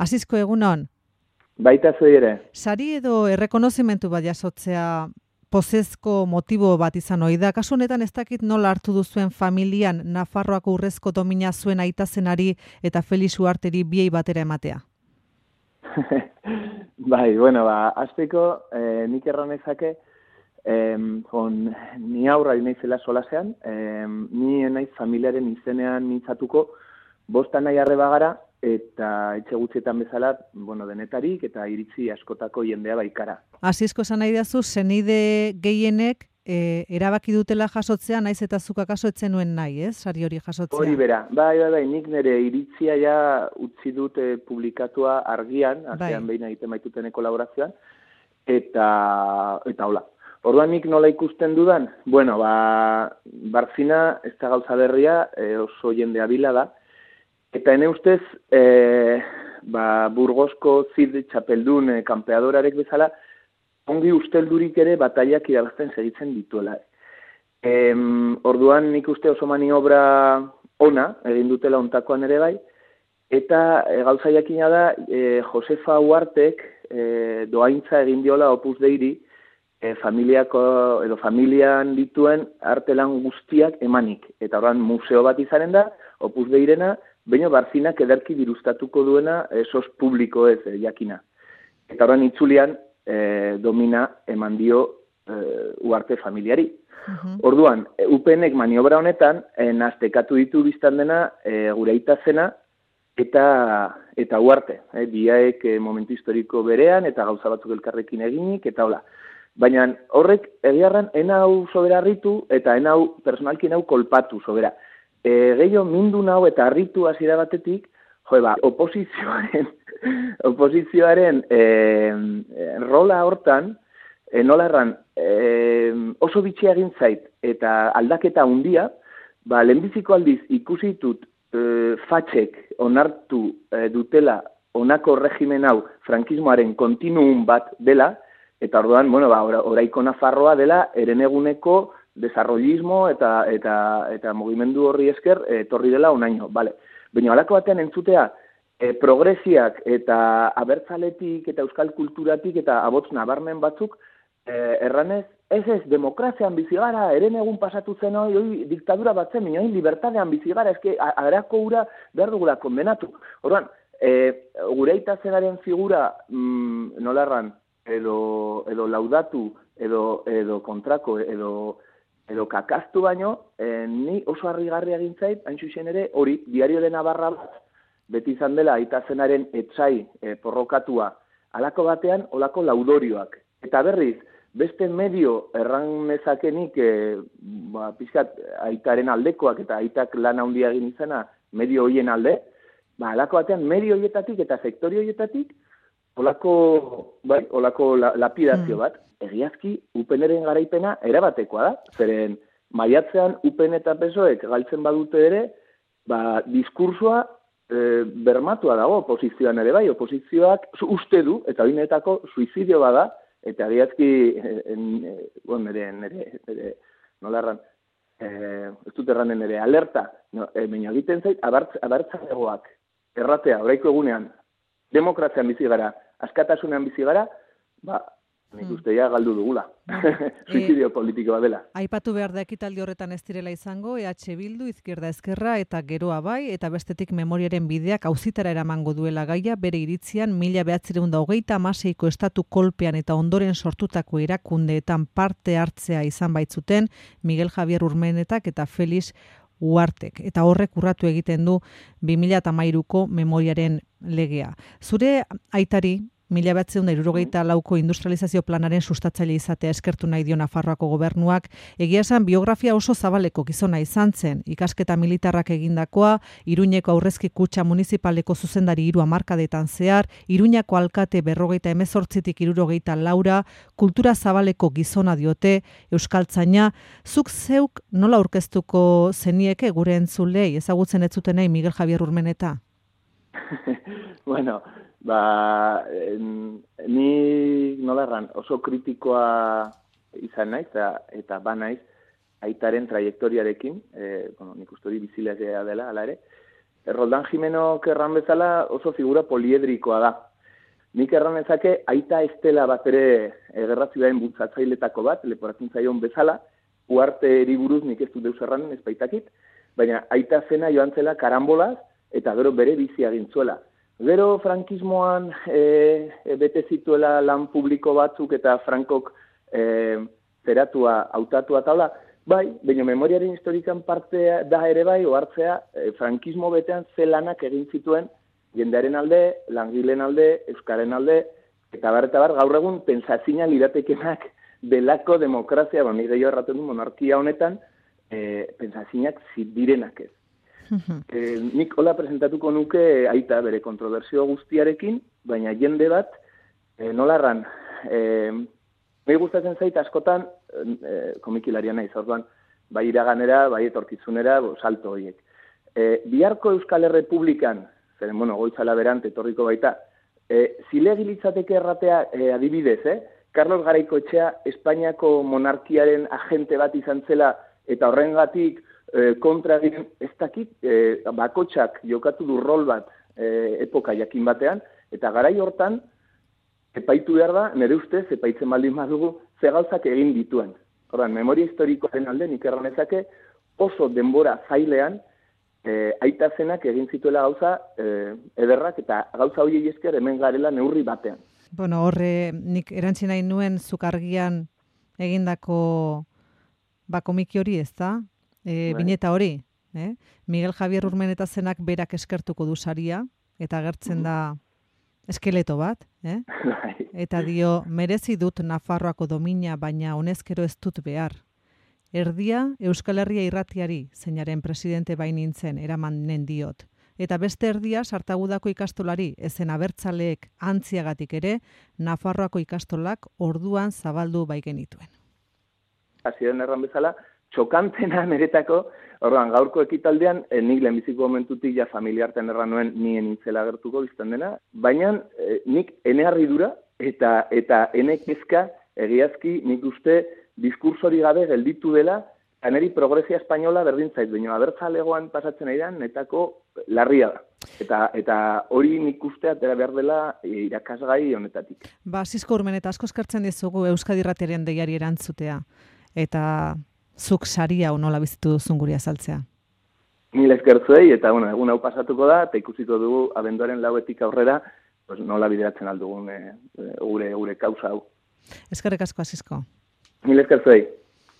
Asizko egunon? Baita zuei ere. Sari edo errekonozimentu bat jasotzea pozezko motibo bat izan ohi da. Kasu honetan ez dakit nola hartu duzuen familian Nafarroako urrezko domina zuen aita zenari eta Felix Uharteri biei batera ematea. Bai, hasteko nik erran ezake, ni aurra naizela solasean, ni naiz familiaren izenean mintzatuko, bostan nahi arreba gara, eta etxe gutxietan bezala, denetarik eta iritzi askotako jendea baikara. Asizko esan nahi dazu, zenide gehienek erabaki dutela jasotzea, naiz eta zuk akaso etzen nuen nahi, ez? Sari hori jasotzea. Hori bera, bai, nik nire iritzia ja utzi dute publikatua argian, artean behin egiten baituten kolaborazioan, eta hola. Orduan nik nola ikusten dudan? Barzina, ez da gauza berria, oso jende abila da, eta ene ustez, Burgosko zid txapeldun kanpeadorarek bezala, ongi usteldurik ere bataiak irabazten segitzen dituela. Orduan nik uste oso maniobra ona, egin dutela ontakoan ere bai, eta gauza jakina da, Josefa Uhartek doaintza egin diola Opus Deiri, familian dituen artelan guztiak emanik. Eta orduan museo bat izanen da, Opus Deirena, baina Barzinak ederki dirustatuko duena sos publiko ez jakina. Eta orduan itzulian domina eman dio Uharte familiari. Orduan, UPNek maniobra honetan, naztekatu ditu biztan dena gure aita zena eta Uharte. Biaek momentu historiko berean eta gauza batzuk elkarrekin eginik, eta hola. Baina horrek egiarran enau sobera harritu eta enau personalki enau kolpatu sobera. Gehiago mindu nau eta harritu hasiera batetik, oposizioaren rola hortan, nola erran, oso bitxia egin zait eta aldaketa handia, lehenbiziko aldiz ikusi ditut fatxek onartu dutela honako regimen hau frankismoaren kontinuum bat dela, eta orduan, oraiko Nafarroa dela hereneguneko desarrollismo eta mugimendu horri esker etorri dela onaino, bale. Baina halako batean entzutea, progresiak eta abertzaletik eta euskal kulturatik eta abotz nabarmen batzuk, erranez, ez, demokrazian bizi gara, herenegun pasatu zen hori diktadura bat zen, minioin libertadean bizi gara, eske arako ura behar dugula kondenatu. Orduan, gure aita zenaren figura, nola erran, edo laudatu, edo kontrako, edo kakaztu baino, ni oso harrigarria egin zait, hain zuzen ere, hori, Diario de Navarra bat, beti izan dela aita zenaren etsai porrokatua, halako batean, holako laudorioak. Eta berriz, beste medio erran nezakenik, pixkat, aitaren aldekoak eta aitak lan handia egin izena, medio hoien alde, halako batean, medio hoietatik eta sektori hoietatik, holako lapidazio bat, egiazki UPNren garaipena erabatekoa da, zeren maiatzean UPN eta PSOEk galtzen badute ere, diskursua bermatua dago oposizioan ere bai, oposizioak uste du, eta binetako suizidio bada, eta egiazki, nire, nola erran, ez dut erranen ere, alerta, baina egiten zait, abertzalegoak, erratea, oraiko egunean, demokrazian bizi gara, askatasunean bizi gara, nik usteia galdu dugula. Suizidio politikoa dela. Aipatu behar da ekitaldi horretan ez direla izango, EH Bildu, Izquierda Ezkerra eta Geroa bai, eta bestetik memoriaren bideak auzitara eramango duela gaia, bere iritzian 1936ko estatu kolpean eta ondoren sortutako erakundeetan parte hartzea izan baitzuten Miguel Javier Urmenetak eta Felix Uhartek, eta horrek urratu egiten du 2013ko memoriaren legea. Zure aitari, 1974ko industrializazio planaren sustatzaile izatea eskertu nahi dio Nafarroako gobernuak, egia esan biografia oso zabaleko gizona izan zen, ikasketa militarrak egindakoa, Iruñeko aurrezki kutxa municipaleko zuzendari 3 hamarkadetan zehar, Iruñako alkate 58tik 64, kultura zabaleko gizona diote, euskaltzaina, zuk zeuk nola aurkeztuko zenieke gure entzulei, ezagutzen ez zutenei Miguel Javier Urmeneta? Ni nola erran, oso kritikoa izan naiz, eta naiz, aitaren trajektoriarekin, nik uste hori bizilea dela, ala ere, Roldan Jimenok erran bezala oso figura poliedrikoa da. Nik erran ezake aita estela bat ere gerra zibilaren bultzatzailetako bat, leporatzen zaion bezala, uharteri buruz nik ez du deus erran, ez baitakit, baina aita zena joan zela karambolaz, eta gero bere bizi agintzuela. Gero frankismoan bete zituela lan publiko batzuk eta Frankok zeratua, hautatua taula, bai, baina memoriaren historikan parte da ere bai, ohartzea frankismo betean ze lanak egin zituen jendearen alde, langileen alde, euskaren alde, eta bar gaur egun pentsazina liratekenak delako demokrazia, nik gehiago erraten du monarkia honetan, pentsazinak direnak ez. Nik hola presentatuko nuke aita bere kontroversio guztiarekin, baina jende bat, nolarran, nahi gustatzen zait askotan, komikilaria naiz, orduan, bai iraganera, bai etorkizunera, salto horiek. Biharko Euskal Errepublikan, zeren, goitzala berant, etorriko baita, zilegi litzateke erratea adibidez, Carlos Garaikoetxea Espainiako monarkiaren agente bat izan zela, eta horrengatik kontra egin ez dakit, bakotxak jokatu du rol bat epoka jakin batean, eta garai hortan, epaitu behar da, nire ustez, epaitzen baldin badugu, ze gauzak egin dituen. Horren, memoria historikoaren alde, nik erranezake, oso denbora zailean, aita zenak egin zituela gauza ederrak, eta gauza horiei esker hemen garela neurri batean. Bueno, horre, nik erantzi nahi nuen zukargian egindako komiki hori, ez da? Bineta hori, Miguel Javier Urmeneta zenak berak eskertuko du saria, eta agertzen da eskeleto bat, eta dio, merezi dut Nafarroako domina, baina honezkero ez dut behar. Erdia Euskal Herria irratiari, zeinaren presidente bain nintzen, eramanen diot. Eta beste erdia Sartagudako ikastolari, ezen abertzaleek antziagatik ere, Nafarroako ikastolak orduan zabaldu bai genituen. Hasieran erran bezala, txokantena niretako, orduan gaurko ekitaldean, nik lehenbiziko momentutik ja familiartean erran nuen nien nintzela gertuko bizten dena, baina nik ene harridura eta ene kezka egiazki nik uste diskursori gabe gelditu dela, neri progresia espainola berdin zait, baina abertzalegoan pasatzen aidan netako larria da. Eta hori nik uste atera behar dela irakasgai honetatik. Sisko Urmeneta, asko eskertzen dizugu Euskadi Irratiaren deiari erantzutea, eta zuk saria nola bizitu duzun guri azaltzea. Mila eskertzuei, eta egun hau pasatuko da, eta ikusiko dugu abenduaren 4etik aurrera, nola bideratzen aldugun gure kausa hau. Eskerrik asko, Sisko. Mila eskertzuei.